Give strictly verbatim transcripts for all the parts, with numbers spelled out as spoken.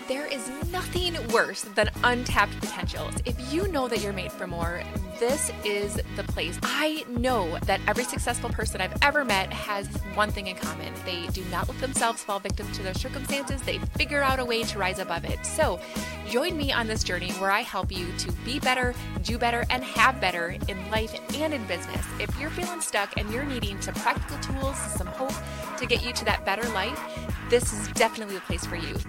There is nothing worse than untapped potentials. If you know that you're made for more, this is the place. I know that every successful person I've ever met has one thing in common. They do not let themselves fall victim to their circumstances. They figure out a way to rise above it. So join me on this journey where I help you to be better, do better, and have better in life and in business. If you're feeling stuck and you're needing some practical tools, some hope to get you to that better life, this is definitely the place for you.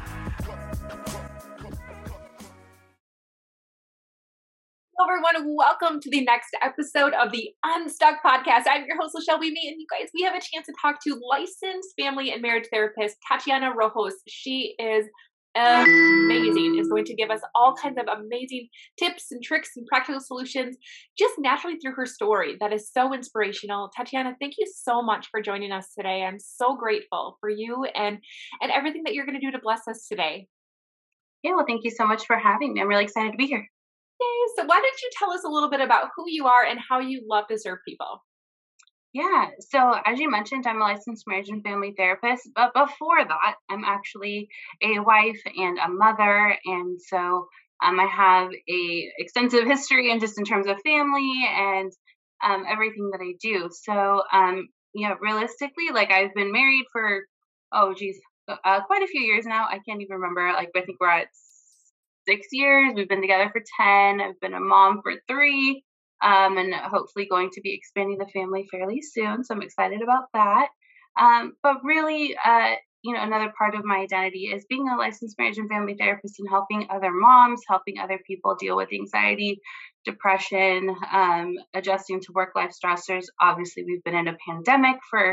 Everyone, welcome to the next episode of the Unstuck Podcast. I'm your host, Lachelle Weemy, and you guys, we have a chance to talk to licensed family and marriage therapist Tatiana Rojas. She is amazing. Is going to give us all kinds of amazing tips and tricks and practical solutions just naturally through her story. That is so inspirational. Tatiana, thank you so much for joining us today. I'm so grateful for you and and everything that you're going to do to bless us today. Yeah, well, thank you so much for having me. I'm really excited to be here. Yay. So why don't you tell us a little bit about who you are and how you love to serve people? Yeah, so as you mentioned, I'm a licensed marriage and family therapist, but before that, I'm actually a wife and a mother, and so um, I have a extensive history and just in terms of family and um, everything that I do. So, um, you know, realistically, like I've been married for, oh geez, uh, quite a few years now. I can't even remember. Like I think we're at six years. We've been together for ten. I've been a mom for three, um, and hopefully going to be expanding the family fairly soon. So I'm excited about that. Um, but really, uh, you know, another part of my identity is being a licensed marriage and family therapist and helping other moms, helping other people deal with anxiety, depression, um, adjusting to work-life stressors. Obviously, we've been in a pandemic for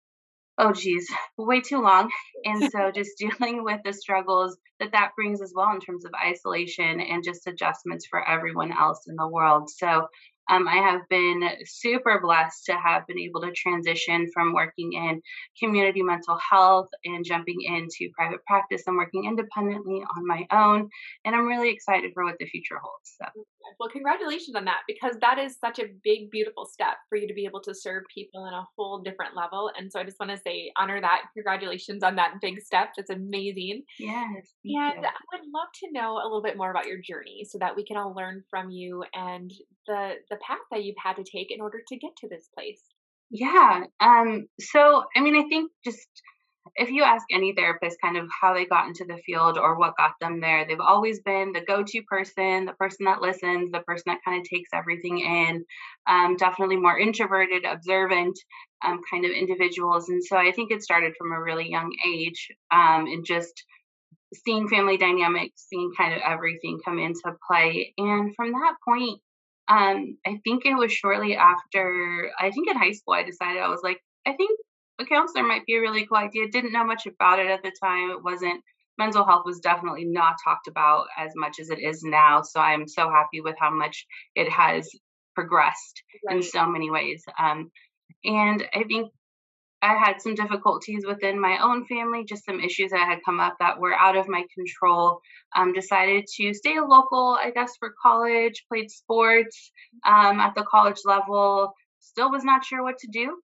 oh geez, way too long. And so just dealing with the struggles that that brings as well in terms of isolation and just adjustments for everyone else in the world. So um, I have been super blessed to have been able to transition from working in community mental health and jumping into private practice and working independently on my own. And I'm really excited for what the future holds. So. Well, congratulations on that, because that is such a big, beautiful step for you to be able to serve people on a whole different level. And so I just want to say, honor that. Congratulations on that big step. That's amazing. Yes. And you. I would love to know a little bit more about your journey so that we can all learn from you and the the path that you've had to take in order to get to this place. Yeah. Um, so, I mean, I think just if you ask any therapist kind of how they got into the field or what got them there, they've always been the go-to person, the person that listens, the person that kind of takes everything in, um, definitely more introverted, observant um, kind of individuals. And so I think it started from a really young age um, and just seeing family dynamics, seeing kind of everything come into play. And from that point, um, I think it was shortly after, I think in high school, I decided I was like, I think a counselor might be a really cool idea. Didn't know much about it at the time. It wasn't, mental health was definitely not talked about as much as it is now. So I'm so happy with how much it has progressed right. in so many ways. Um, and I think I had some difficulties within my own family, just some issues that had come up that were out of my control. Um, decided to stay local, I guess, for college, played sports um, at the college level. Still was not sure what to do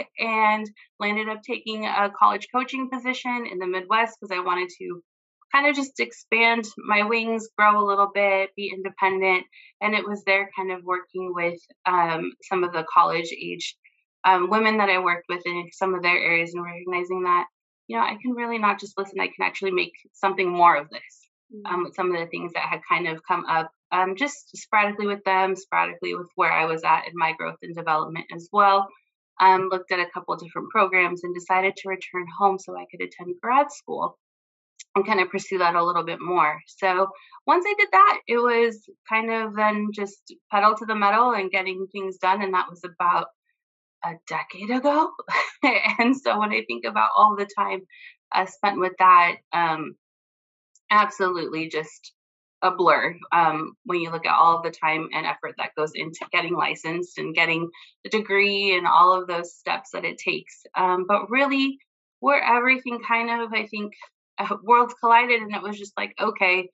and landed up taking a college coaching position in the Midwest because I wanted to kind of just expand my wings, grow a little bit, be independent. And it was there kind of working with um, some of the college age um, women that I worked with in some of their areas and recognizing that, you know, I can really not just listen, I can actually make something more of this. Um, with some of the things that had kind of come up um, just sporadically with them, sporadically with where I was at in my growth and development as well. Um, looked at a couple of different programs and decided to return home so I could attend grad school and kind of pursue that a little bit more. So once I did that, it was kind of then just pedal to the metal and getting things done. And that was about a decade ago. And so when I think about all the time I spent with that, um, absolutely just a blur um, when you look at all of the time and effort that goes into getting licensed and getting the degree and all of those steps that it takes. Um, but really where everything kind of, I think, uh, worlds collided and it was just like, okay,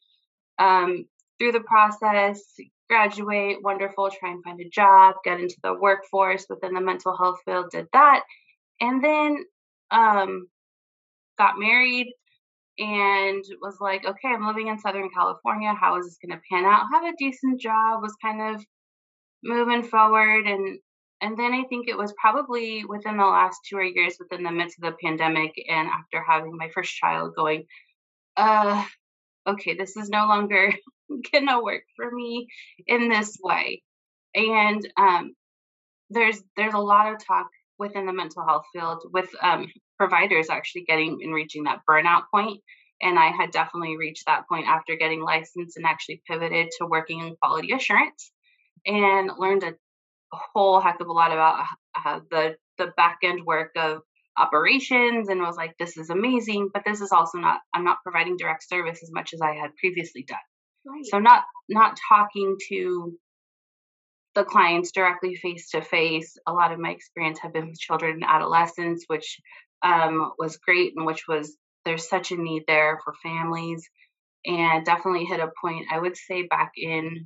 um, through the process, graduate, wonderful, try and find a job, get into the workforce within the mental health field, did that. And then um, got married and was like, okay, I'm living in Southern California. How is this going to pan out? Have a decent job, was kind of moving forward. And and then I think it was probably within the last two or years within the midst of the pandemic and after having my first child going, uh, okay, this is no longer gonna work for me in this way. And um, there's there's a lot of talk within the mental health field with um, providers actually getting and reaching that burnout point. And I had definitely reached that point after getting licensed and actually pivoted to working in quality assurance and learned a whole heck of a lot about uh, the the back end work of operations and was like, this is amazing, but this is also not, I'm not providing direct service as much as I had previously done. Right. So not not talking to the clients directly face to face. A lot of my experience have been with children and adolescents, which um, was great, and which was, there's such a need there for families, and definitely hit a point, I would say back in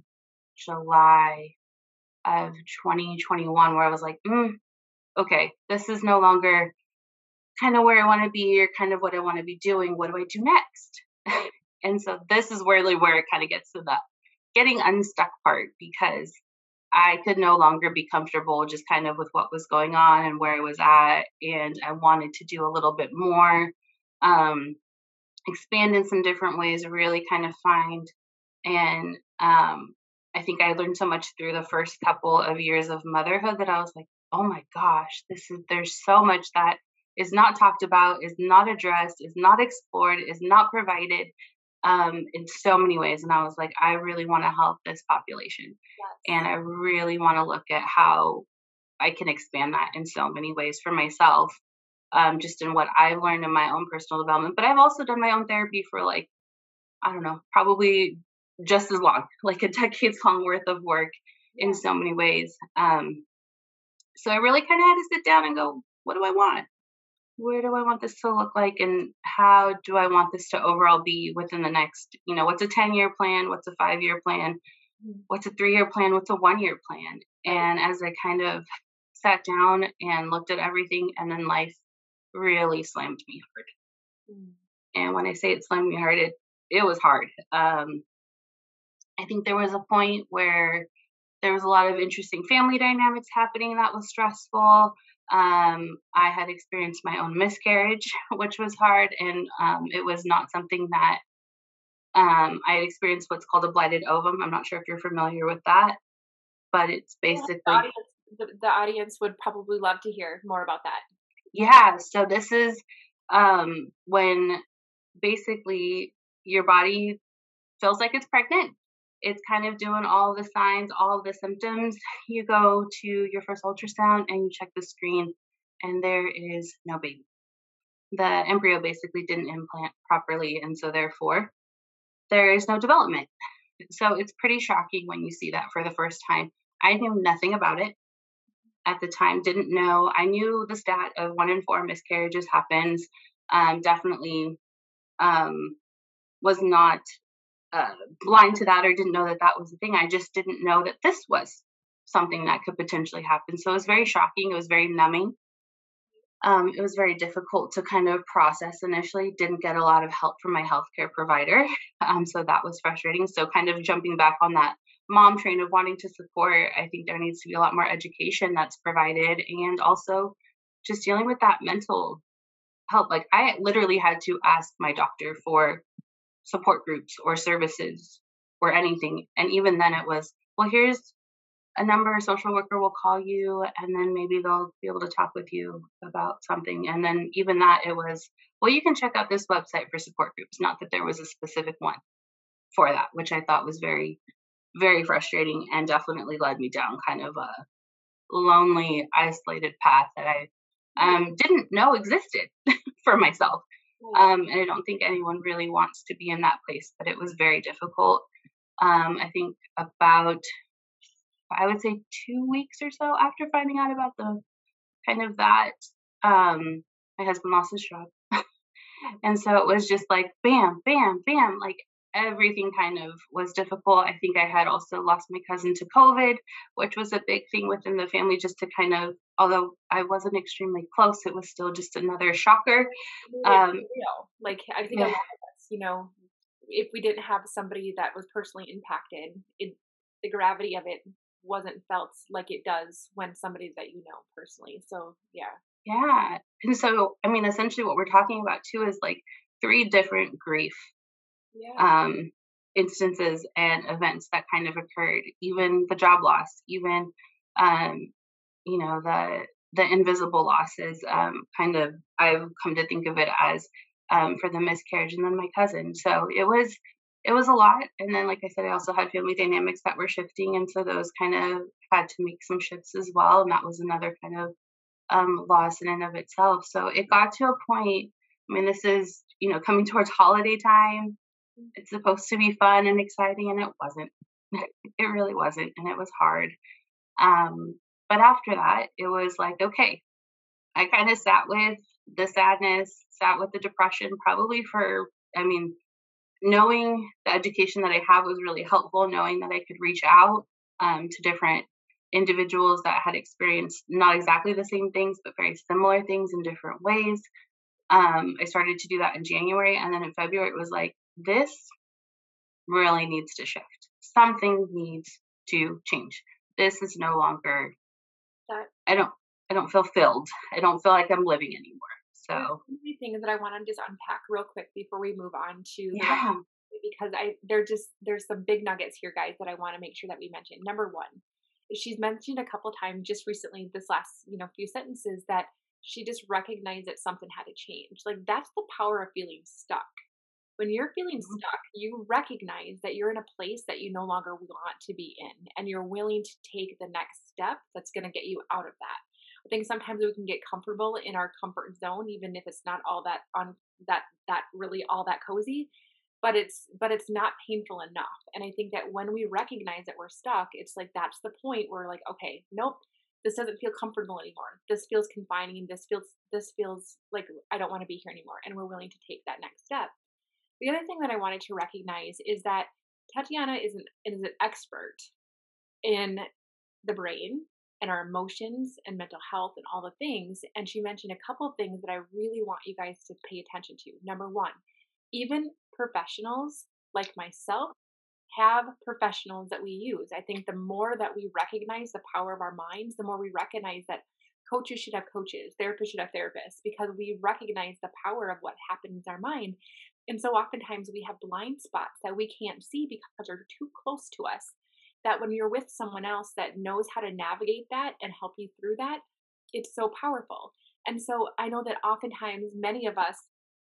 July of twenty twenty-one, where I was like, mm, okay, this is no longer kind of where I want to be or kind of what I want to be doing. What do I do next? And so this is really where it kind of gets to the getting unstuck part, because I could no longer be comfortable just kind of with what was going on and where I was at. And I wanted to do a little bit more, um, expand in some different ways, really kind of find. And um, I think I learned so much through the first couple of years of motherhood that I was like, oh my gosh, this is, there's so much that is not talked about, is not addressed, is not explored, is not provided um, in so many ways. And I was like, I really want to help this population. Yes. And I really want to look at how I can expand that in so many ways for myself, um, just in what I've learned in my own personal development. But I've also done my own therapy for like, I don't know, probably just as long, like a decade's long worth of work in so many ways. Um, so I really kind of had to sit down and go, what do I want? Where do I want this to look like? And how do I want this to overall be within the next, you know, what's a ten year plan? What's a five year plan? What's a three year plan? What's a one year plan? And as I kind of sat down and looked at everything, and then life really slammed me hard. Mm. And when I say it slammed me hard, it, it was hard. Um, I think there was a point where there was a lot of interesting family dynamics happening that was stressful. Um, I had experienced my own miscarriage, which was hard, and um, it was not something that um, I had experienced what's called a blighted ovum. I'm not sure if you're familiar with that, but it's basically... The audience, the, the audience would probably love to hear more about that. Yeah, so this is um, when basically your body feels like it's pregnant. It's kind of doing all the signs, all the symptoms. You go to your first ultrasound and you check the screen, and there is no baby. The embryo basically didn't implant properly, and so therefore there is no development. So it's pretty shocking when you see that for the first time. I knew nothing about it at the time, didn't know. I knew the stat of one in four miscarriages happens. Um, definitely um, was not Uh, blind to that, or didn't know that that was the thing. I just didn't know that this was something that could potentially happen. So it was very shocking. It was very numbing. Um, it was very difficult to kind of process initially. Didn't get a lot of help from my healthcare provider. Um, so that was frustrating. So kind of jumping back on that mom train of wanting to support, I think there needs to be a lot more education that's provided, and also just dealing with that mental help. Like I literally had to ask my doctor for support groups or services or anything. And even then it was, well, here's a number, a social worker will call you, and then maybe they'll be able to talk with you about something. And then even that, it was, well, you can check out this website for support groups. Not that there was a specific one for that, which I thought was very, very frustrating, and definitely led me down kind of a lonely, isolated path that I um, didn't know existed for myself. Um, and I don't think anyone really wants to be in that place, but it was very difficult. Um, I think about, I would say two weeks or so after finding out about the kind of that, um, my husband lost his job. And so it was just like, bam, bam, bam, like everything kind of was difficult. I think I had also lost my cousin to COVID, which was a big thing within the family, just to kind of, although I wasn't extremely close, it was still just another shocker. Um, like I think yeah. a lot of you know, if we didn't have somebody that was personally impacted, it the gravity of it wasn't felt like it does when somebody that you know personally. So yeah. Yeah. And so, I mean, essentially what we're talking about too is like three different grief Yeah. um, instances and events that kind of occurred, even the job loss, even, um, you know, the, the invisible losses, um, kind of, I've come to think of it as, um, for the miscarriage and then my cousin. So it was, it was a lot. And then, like I said, I also had family dynamics that were shifting. And so those kind of had to make some shifts as well. And that was another kind of um, loss in and of itself. So it got to a point. I mean, this is, you know, coming towards holiday time. It's supposed to be fun and exciting, and it wasn't. It really wasn't, and it was hard. Um, but after that, it was like, okay, I kind of sat with the sadness, sat with the depression, probably for, I mean, knowing the education that I have was really helpful, knowing that I could reach out um, to different individuals that had experienced not exactly the same things, but very similar things in different ways. Um, I started to do that in January. And then in February, it was like, this really needs to shift. Something needs to change. This is no longer, That I don't, I don't feel filled. I don't feel like I'm living anymore. there's So, so many things that I want to just unpack real quick before we move on to the rest yeah. because I they're just there's some big nuggets here, guys, that I want to make sure that we mention. Number one, she's mentioned a couple times just recently, this last you know few sentences, that she just recognized that something had to change. Like that's the power of feeling stuck. When you're feeling Mhm. stuck, you recognize that you're in a place that you no longer want to be in, and you're willing to take the next step that's going to get you out of that. I think sometimes we can get comfortable in our comfort zone, even if it's not all that on that that really all that cozy, but it's but it's not painful enough. And I think that when we recognize that we're stuck, it's like that's the point where like, okay, nope, this doesn't feel comfortable anymore. This feels confining. This feels this feels like I don't want to be here anymore. And we're willing to take that next step. The other thing that I wanted to recognize is that Tatiana is an is an expert in the brain and our emotions and mental health and all the things. And she mentioned a couple of things that I really want you guys to pay attention to. Number one, even professionals like myself have professionals that we use. I think the more that we recognize the power of our minds, the more we recognize that coaches should have coaches, therapists should have therapists, because we recognize the power of what happens in our mind. And so oftentimes we have blind spots that we can't see because they're too close to us. That when you're with someone else that knows how to navigate that and help you through that, it's so powerful. And so I know that oftentimes many of us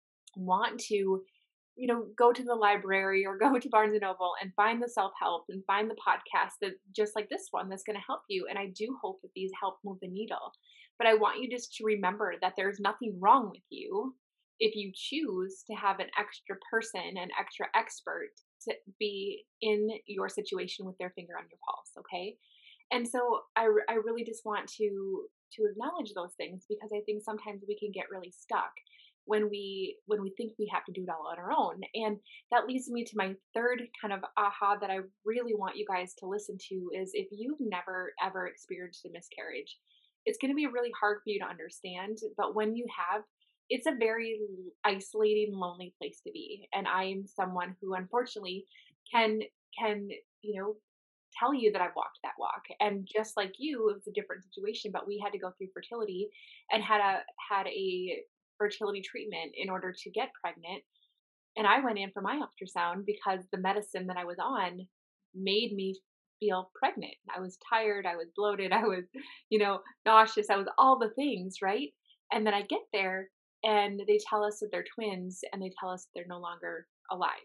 want to, you know, go to the library or go to Barnes and Noble and find the self help and find the podcast that just like this one that's going to help you. And I do hope that these help move the needle. But I want you just to remember that there's nothing wrong with you if you choose to have an extra person, an extra expert to be in your situation with their finger on your pulse. Okay. And so I, r- I really just want to to acknowledge those things because I think sometimes we can get really stuck when we when we think we have to do it all on our own. And that leads me to my third kind of aha that I really want you guys to listen to is if you've never ever experienced a miscarriage, it's going to be really hard for you to understand, but when you have, it's a very isolating, lonely place to be. And I am someone who unfortunately can can, you know, tell you that I've walked that walk. And just like you, it was a different situation, but we had to go through fertility and had a had a fertility treatment in order to get pregnant. And I went in for my ultrasound because the medicine that I was on made me feel pregnant. I was tired, I was bloated, I was, you know, nauseous, I was all the things, right? And then I get there and they tell us that they're twins and they tell us that they're no longer alive.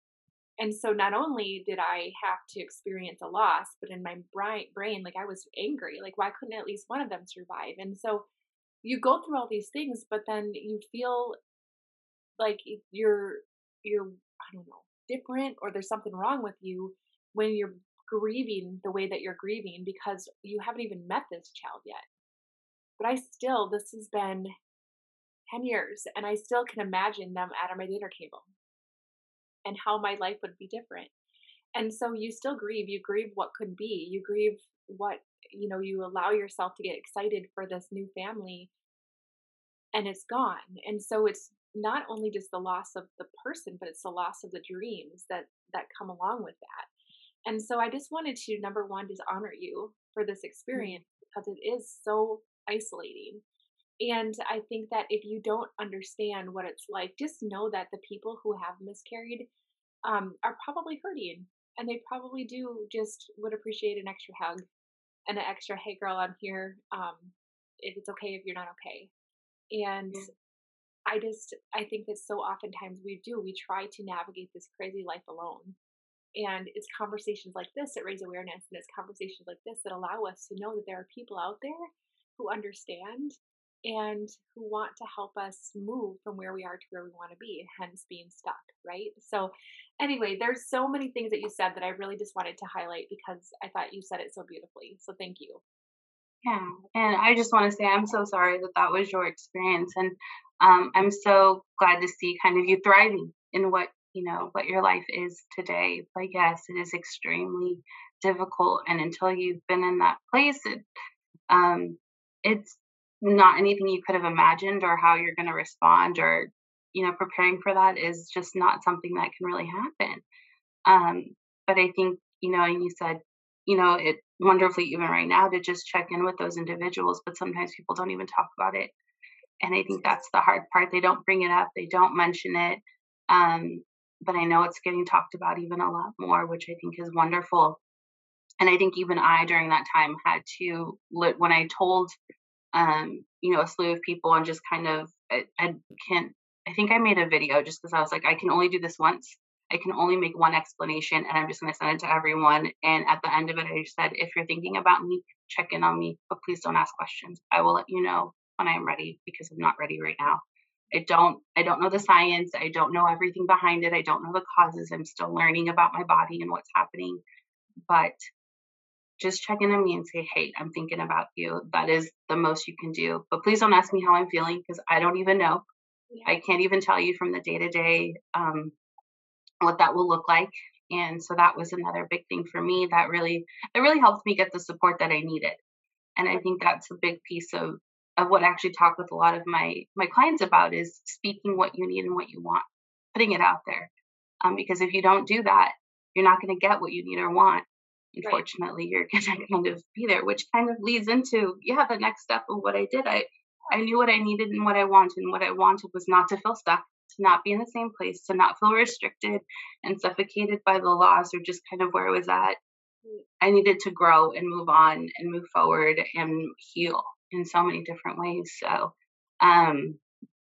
And so not only did I have to experience a loss, but in my brain, brain, like I was angry. Like, why couldn't at least one of them survive? And so you go through all these things, but then you feel like it- you're, you're, I don't know, different or there's something wrong with you when you're grieving the way that you're grieving because you haven't even met this child yet. But I still, this has been ten years and I still can imagine them at my dinner table and how my life would be different. And so you still grieve. You grieve what could be. You grieve what, you know, you allow yourself to get excited for this new family and it's gone. And so it's not only just the loss of the person, but it's the loss of the dreams that that come along with that. And so I just wanted to, number one, just honor you for this Mm. experience because it is so isolating. And I think that if you don't understand what it's like, just know that the people who have miscarried um, are probably hurting, and they probably do just would appreciate an extra hug and an extra, hey, girl, I'm here. Um, if it's okay if you're not okay. And Yeah. I just, I think that so oftentimes we do, we try to navigate this crazy life alone. And it's conversations like this that raise awareness, and it's conversations like this that allow us to know that there are people out there who understand and who want to help us move from where we are to where we want to be, hence being stuck, right? So, anyway, there's so many things that you said that I really just wanted to highlight because I thought you said it so beautifully. So, thank you. Yeah, and I just want to say I'm so sorry that that was your experience, and um, I'm so glad to see kind of you thriving in what you know what your life is today. But yes, it is extremely difficult, and until you've been in that place, it um, it's not anything you could have imagined, or how you're going to respond, or you know preparing for that is just not something that can really happen. Um, but I think, you know, and you said, you know, it wonderfully even right now to just check in with those individuals, but sometimes people don't even talk about it. And I think that's the hard part. They don't bring it up, they don't mention it. Um, but I know it's getting talked about even a lot more, which I think is wonderful. And I think even I during that time had to lit when I told um, you know, a slew of people and just kind of I, I can't I think I made a video just because I was like, I can only do this once. I can only make one explanation and I'm just gonna send it to everyone. And at the end of it, I just said, if you're thinking about me, check in on me, but please don't ask questions. I will let you know when I am ready because I'm not ready right now. I don't I don't know the science. I don't know everything behind it. I don't know the causes. I'm still learning about my body and what's happening. But just check in on me and say, hey, I'm thinking about you. That is the most you can do. But please don't ask me how I'm feeling because I don't even know. Yeah. I can't even tell you from the day to day what that will look like. And so that was another big thing for me that really it really helped me get the support that I needed. And I think that's a big piece of of what I actually talk with a lot of my my clients about is speaking what you need and what you want, putting it out there. Um, because if you don't do that, you're not going to get what you need or want. Right. Unfortunately, you're going to kind of be there, which kind of leads into yeah, the next step of what I did. I I knew what I needed and what I wanted, and what I wanted was not to feel stuck, to not be in the same place, to not feel restricted and suffocated by the loss or just kind of where I was at. Mm. I needed to grow and move on and move forward and heal in so many different ways. So, um,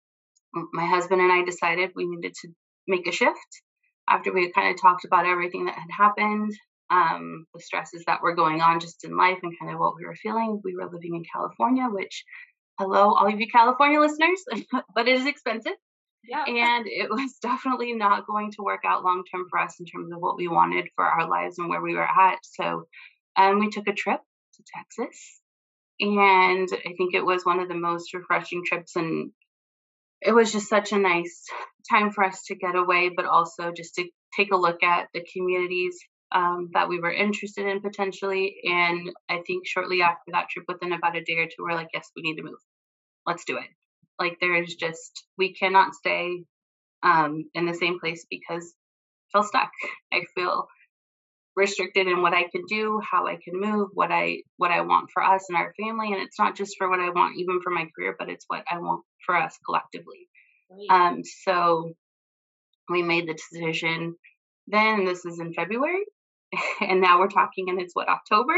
my husband and I decided we needed to make a shift after we kind of talked about everything that had happened, um, the stresses that were going on just in life and kind of what we were feeling. We were living in California, which, hello, all of you California listeners, but it is expensive. Yeah. And it was definitely not going to work out long term for us in terms of what we wanted for our lives and where we were at. So um, we took a trip to Texas. And I think it was one of the most refreshing trips. And it was just such a nice time for us to get away, but also just to take a look at the communities um, that we were interested in potentially. And I think shortly after that trip, within about a day or two, we're like, yes, we need to move. Let's do it. Like there is just, we cannot stay um, in the same place because I feel stuck. I feel restricted in what I can do, how I can move, what I what I want for us and our family. And it's not just for what I want, even for my career, but it's what I want for us collectively. Right. Um, so we made the decision. Then this is in February, and now we're talking, and it's what October,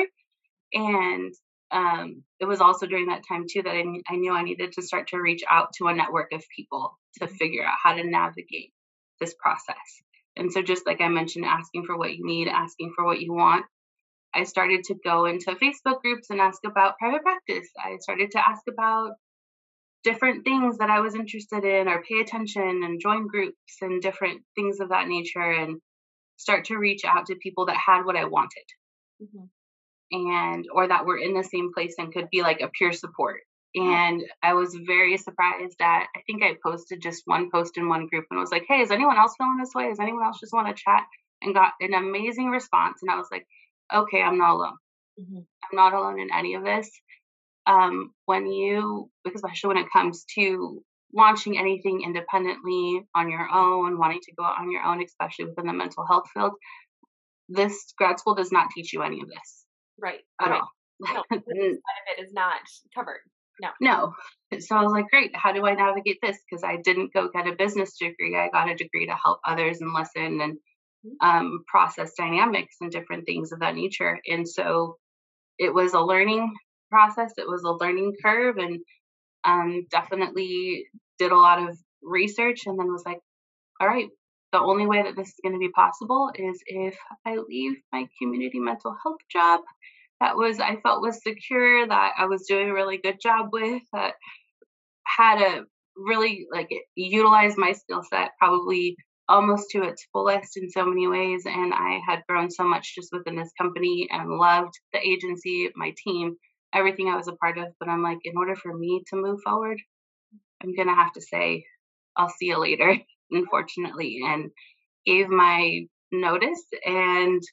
and um, it was also during that time too that I, I knew I needed to start to reach out to a network of people to figure out how to navigate this process. And so just like I mentioned, asking for what you need, asking for what you want, I started to go into Facebook groups and ask about private practice. I started to ask about different things that I was interested in or pay attention and join groups and different things of that nature and start to reach out to people that had what I wanted Hmm. and or that were in the same place and could be like a peer support. Yeah. And I was very surprised that I think I posted just one post in one group and was like, hey, is anyone else feeling this way? Does anyone else just want to chat? And got an amazing response. And I was like, okay, I'm not alone. Hmm. I'm not alone in any of this. Um, when you, especially when it comes to launching anything independently on your own, wanting to go out on your own, especially within the mental health field, this grad school does not teach you any of this Right. at Right. all. No, this side of it is not covered. No. No. So I was like, great, how do I navigate this? Because I didn't go get a business degree. I got a degree to help others and listen and Mhm. um, process dynamics and different things of that nature. And so it was a learning process. It was a learning curve, and um, definitely did a lot of research, and then was like, all right, the only way that this is going to be possible is if I leave my community mental health job that was I felt was secure, that I was doing a really good job with, that had a really like utilize my skill set probably almost to its fullest in so many ways. And I had grown so much just within this company and loved the agency, my team, everything I was a part of. But I'm like, in order for me to move forward, I'm gonna have to say, I'll see you later, unfortunately, and gave my notice and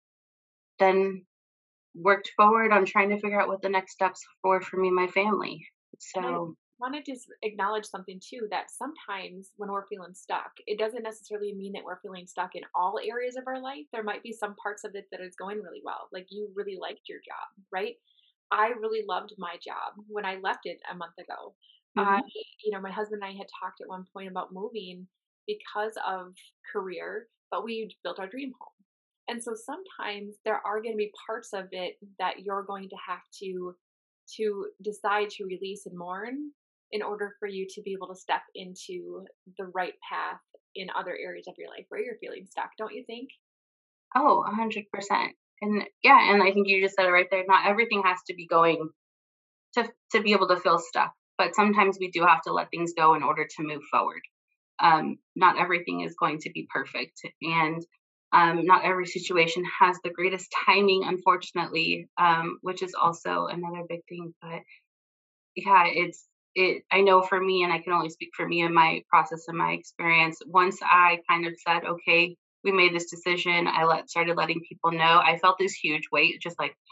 then worked forward on trying to figure out what the next steps were for me and my family. And I So, want to just acknowledge something too, that sometimes when we're feeling stuck, it doesn't necessarily mean that we're feeling stuck in all areas of our life. There might be some parts of it that is going really well. Like you really liked your job, right? I really loved my job when I left it a month ago. I, mhm. you know, my husband and I had talked at one point about moving because of career, but we built our dream home. And so sometimes there are going to be parts of it that you're going to have to to decide to release and mourn in order for you to be able to step into the right path in other areas of your life where you're feeling stuck, don't you think? Oh, one hundred percent. And yeah, and I think you just said it right there. Not everything has to be going to to be able to feel stuck, but sometimes we do have to let things go in order to move forward. Um, not everything is going to be perfect, and um, not every situation has the greatest timing, unfortunately, um, which is also another big thing. But yeah, it's it. I know for me, and I can only speak for me and my process and my experience. Once I kind of said, okay, we made this decision, I let started letting people know. I felt this huge weight, just like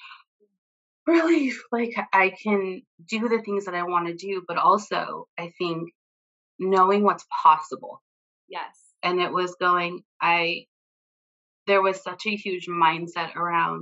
relief, like I can do the things that I want to do, but also I think knowing what's possible. Yes. And it was going, I, there was such a huge mindset around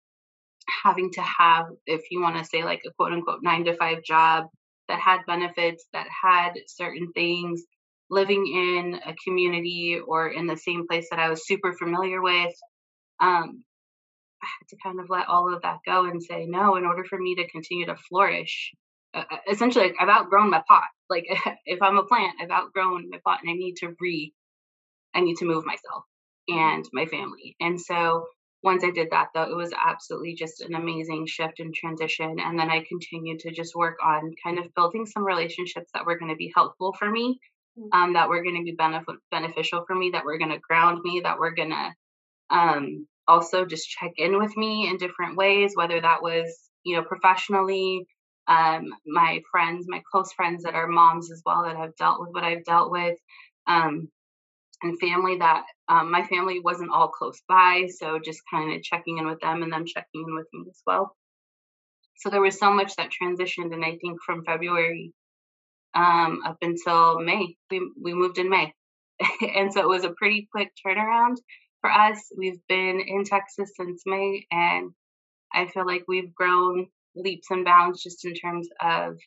having to have, if you want to say like a quote unquote nine to five job that had benefits, that had certain things, living in a community or in the same place that I was super familiar with. Um, I had to kind of let all of that go and say, no, in order for me to continue to flourish, uh, uh, essentially, like, I've outgrown my pot. Like, if I'm a plant, I've outgrown my pot and I need to re, I need to move myself Mhm. and my family. And so once I did that, though, it was absolutely just an amazing shift and transition. And then I continued to just work on kind of building some relationships that were going to be helpful for me, Mm. um, that were going to be benefit beneficial for me, that were going to ground me, that were going to um, also just check in with me in different ways, whether that was, you know, professionally, um, my friends, my close friends that are moms as well that have dealt with what I've dealt with, um, and family that um, my family wasn't all close by. So just kind of checking in with them and them checking in with me as well. So there was so much that transitioned. And I think from February um, up until May, we, we moved in May. And so it was a pretty quick turnaround for us. We've been in Texas since May, and I feel like we've grown leaps and bounds just in terms of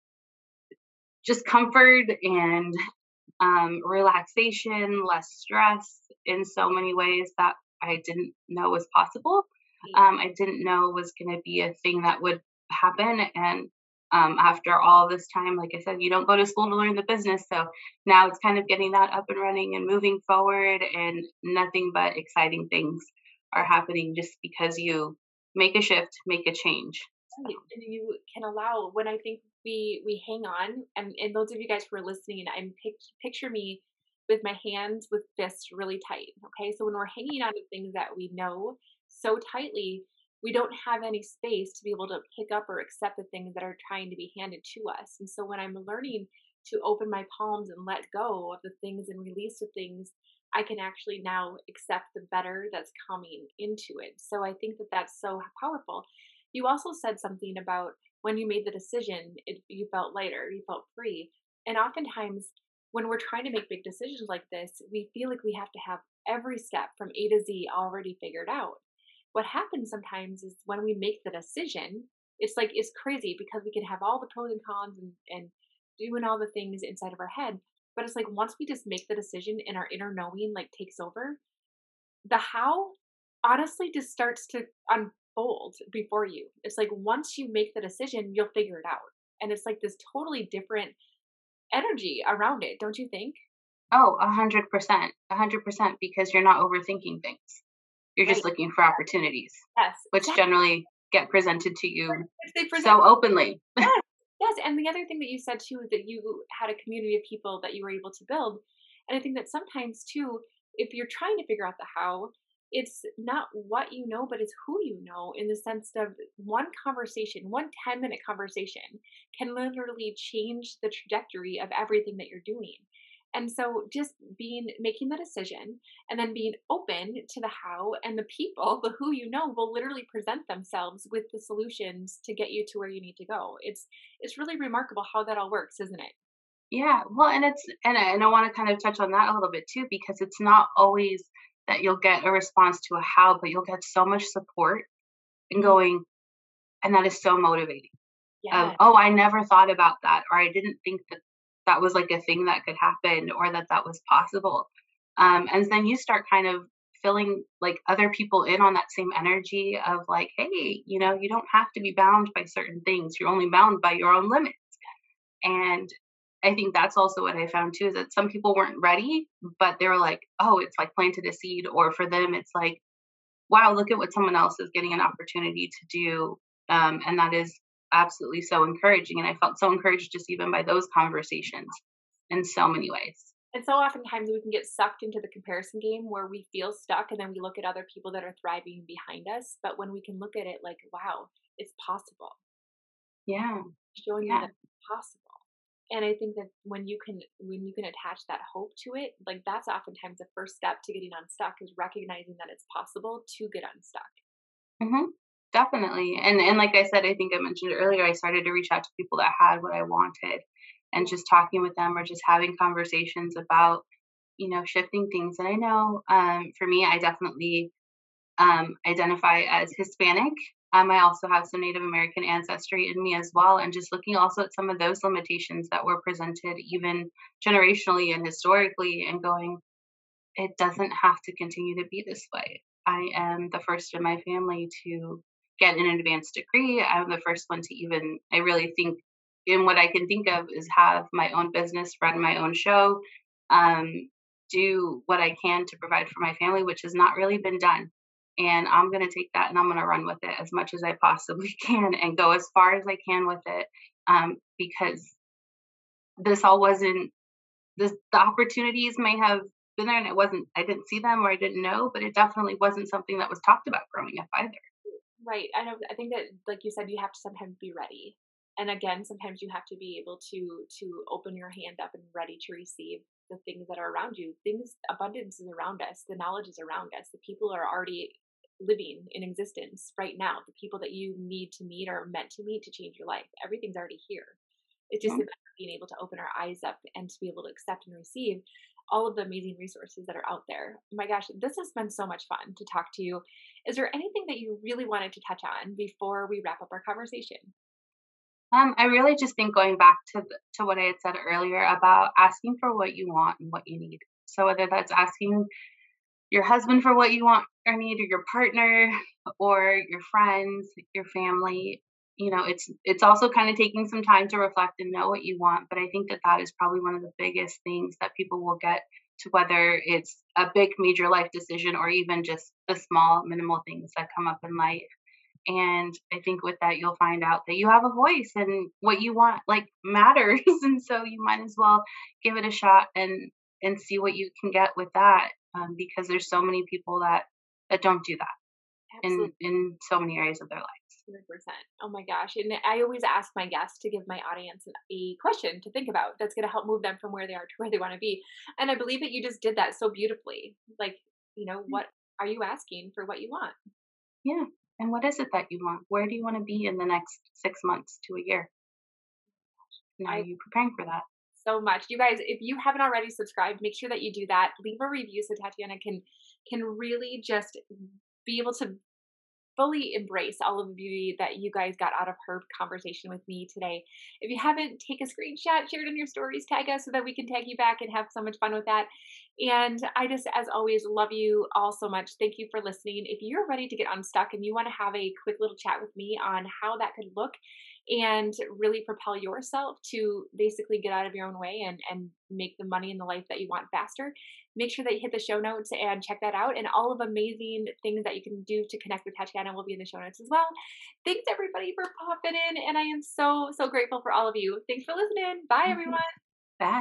just comfort and um, relaxation, less stress in so many ways that I didn't know was possible. Um, I didn't know was going to be a thing that would happen. And um, after all this time, like I said, you don't go to school to learn the business. So now it's kind of getting that up and running and moving forward, and nothing but exciting things are happening just because you make a shift, make a change. Right, and you can allow when I think we we hang on, and and those of you guys who are listening, I'm pic- picture me with my hands with fists really tight. Okay, so when we're hanging on to things that we know so tightly, we don't have any space to be able to pick up or accept the things that are trying to be handed to us. And so when I'm learning to open my palms and let go of the things and release the things, I can actually now accept the better that's coming into it. So I think that that's so powerful. You also said something about when you made the decision, it, you felt lighter, you felt free. And oftentimes, when we're trying to make big decisions like this, we feel like we have to have every step from A to Z already figured out. What happens sometimes is when we make the decision, it's like it's crazy because we can have all the pros and cons and, and doing all the things inside of our head. But it's like once we just make the decision and our inner knowing like takes over, the how honestly just starts to unfold before you. It's like once you make the decision, you'll figure it out. And it's like this totally different energy around it, don't you think? Oh, a hundred percent, a hundred percent, because you're not overthinking things. You're Right. just looking for opportunities, Yes. which Exactly. generally get presented to you Which they present. so openly. Yes. Yes. And the other thing that you said too, that you had a community of people that you were able to build. And I think that sometimes too, if you're trying to figure out the how, it's not what you know, but it's who you know in the sense of one conversation, one ten minute conversation can literally change the trajectory of everything that you're doing. And so just being making the decision and then being open to the how and the people, the who you know will literally present themselves with the solutions to get you to where you need to go. It's it's really remarkable how that all works, isn't it? Yeah, well, and it's and I, and I want to kind of touch on that a little bit too, because it's not always that you'll get a response to a how, but you'll get so much support and Mhm. going, and that is so motivating. Of Yeah. oh, I never thought about that, or I didn't think that that was like a thing that could happen, or that that was possible. Um, and then you start kind of filling like other people in on that same energy of like, hey, you know, you don't have to be bound by certain things. You're only bound by your own limits. And I think that's also what I found too, is that some people weren't ready, but they were like, oh, it's like planted a seed. Or for them, it's like, wow, look at what someone else is getting an opportunity to do. Um, and that is absolutely so encouraging. And I felt so encouraged just even by those conversations in so many ways. And so oftentimes we can get sucked into the comparison game where we feel stuck and then we look at other people that are thriving behind us. But when we can look at it like, wow, it's possible, Yeah. showing you Yeah. that it's possible. And I think that when you can when you can attach that hope to it, like that's oftentimes the first step to getting unstuck is recognizing that it's possible to get unstuck. hmm Definitely. And and like I said, I think I mentioned earlier, I started to reach out to people that had what I wanted and Yeah. just talking with them or just having conversations about, you know, shifting things. And I know um, for me, I definitely um, identify as Hispanic. Um, I also have some Native American ancestry in me as well. And just looking also at some of those limitations that were presented even generationally and historically and going, it doesn't have to continue to be this way. I am the first in my family to get an advanced degree. I'm the first one to even, I really think, in what I can think of, is have my own business, run my own show, um, do what I can to provide for my family, which has not really been done. And I'm going to take that and I'm going to run with it as much as I possibly can and go as far as I can with it, um, because this all wasn't this the opportunities may have been there and it wasn't I didn't see them or I didn't know, but it definitely wasn't something that was talked about growing up either. Right. I know I think that like you said, you have to sometimes be ready. And again, sometimes you have to be able to to open your hand up and ready to receive the things that are around you. Things abundance is around us, the knowledge is around us. The people are already living in existence right now. The people that you need to meet are meant to meet to change your life. Everything's already here. It's just Mhm. about being able to open our eyes up and to be able to accept and receive all of the amazing resources that are out there. My gosh, this has been so much fun to talk to you. Is there anything that you really wanted to touch on before we wrap up our conversation? Um, I really just think going back to the, to what I had said earlier about asking for what you want and what you need. So whether that's asking your husband for what you want or need, or your partner, or your friends, your family, you know, it's it's also kind of taking some time to reflect and know what you want. But I think that that is probably one of the biggest things that people will get to, whether it's a big major life decision or even just the small minimal things that come up in life. And I think with that, you'll find out that you have a voice and what you want like matters. And so you might as well give it a shot and and see what you can get with that. Um, because there's so many people that that don't do that in Absolutely. in so many areas of their lives. one hundred percent. Oh my gosh. And I always ask my guests to give my audience an- a question to think about that's going to help move them from where they are to where they want to be. And I believe that you just did that so beautifully. Like, you know, what are you asking for what you want? Yeah. And what is it that you want? Where do you want to be in the next six months to a year? And are I you preparing for that? so much. You guys, if you haven't already subscribed, make sure that you do that. Leave a review so Tatiana can can really just be able to fully embrace all of the beauty that you guys got out of her conversation with me today. If you haven't, take a screenshot, share it in your stories, tag us so that we can tag you back and have so much fun with that. And I just, as always, love you all so much. Thank you for listening. If you're ready to get unstuck and you want to have a quick little chat with me on how that could look and really propel yourself to basically get out of your own way and, and make the money in the life that you want faster, make sure that you hit the show notes and check that out. And all of amazing things that you can do to connect with Tatiana will be in the show notes as well. Thanks everybody for popping in. And I am so, so grateful for all of you. Thanks for listening. Bye everyone. Bye.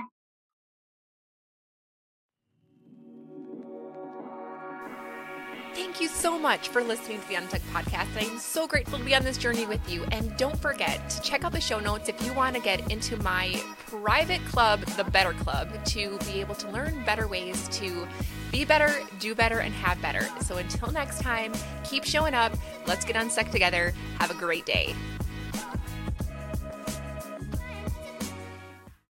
Thank you so much for listening to the Unstuck Podcast. I am so grateful to be on this journey with you. And don't forget to check out the show notes if you want to get into my private club, the Better Club, to be able to learn better ways to be better, do better, and have better. So until next time, keep showing up. Let's get unstuck together. Have a great day.